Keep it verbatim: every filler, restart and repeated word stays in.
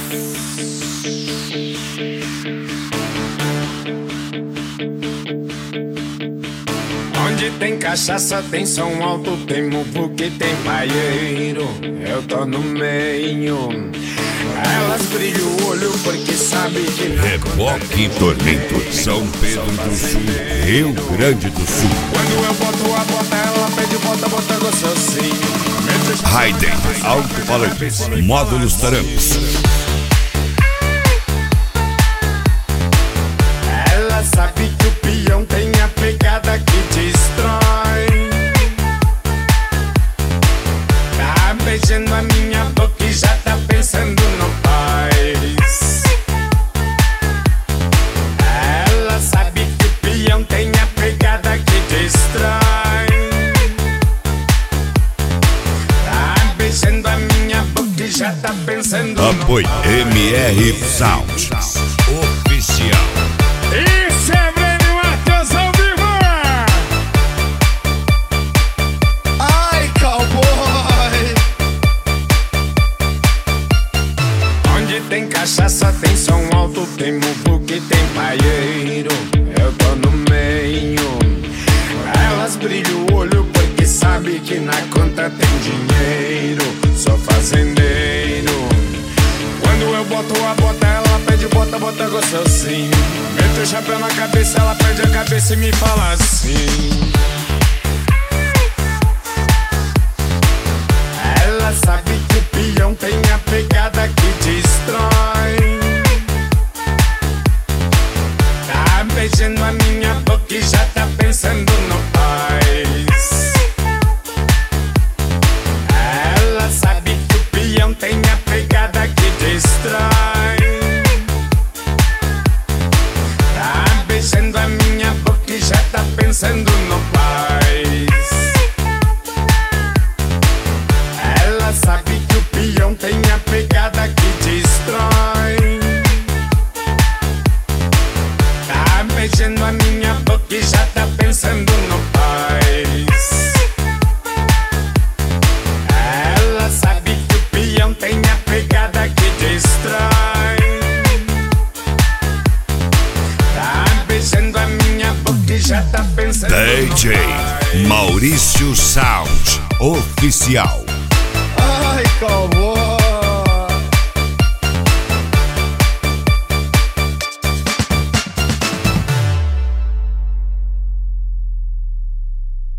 Onde tem cachaça, tem som alto, tem muvuca, tem paieiro. Eu tô no meio. Elas brilham o olho porque sabem que não. Reboque e Tormento, São Pedro do Sul, Rio Grande do Sul. Quando eu boto a bota, ela pede bota, bota gostosinho. Raiden, alto-falantes, módulos taramps. Ela sabe que o peão tem a pegada que destrói. Tá beijando a minha boca e já tá pensando no paz. Ela sabe que o peão tem a pegada que destrói. Tá beijando a minha boca e já tá pensando no Apoio M R Sound Oficial. Isso é Breno Matheus ao vivo! Ai, cowboy! Onde tem cachaça, tem som alto, tem muvuca e tem paieiro. Eu tô no meio. Elas brilham o olho porque sabe que na conta tem dinheiro. Sou fazendeiro. Quando eu boto a bota, ela pede bota, bota gostosinho. Meto o chapéu na cabeça, ela perde a cabeça e me fala assim. Ela sabe que o peão tem a pegada que destrói. Tá beijando a minha boca e já tá pensando no paz. Ela sabe que o peão tem a pegada que destrói. Tá beijando a minha boca e já tá pensando no paz. Ela sabe que o peão tem a pegada que destrói. Tá beijando a minha boca e já tá pensando no paz. Ela sabe que o peão tem a pegada que destrói. Tá beijando a minha boca e já tá pensando D J no paz. Maurício Sound Oficial. Ai, cowboy!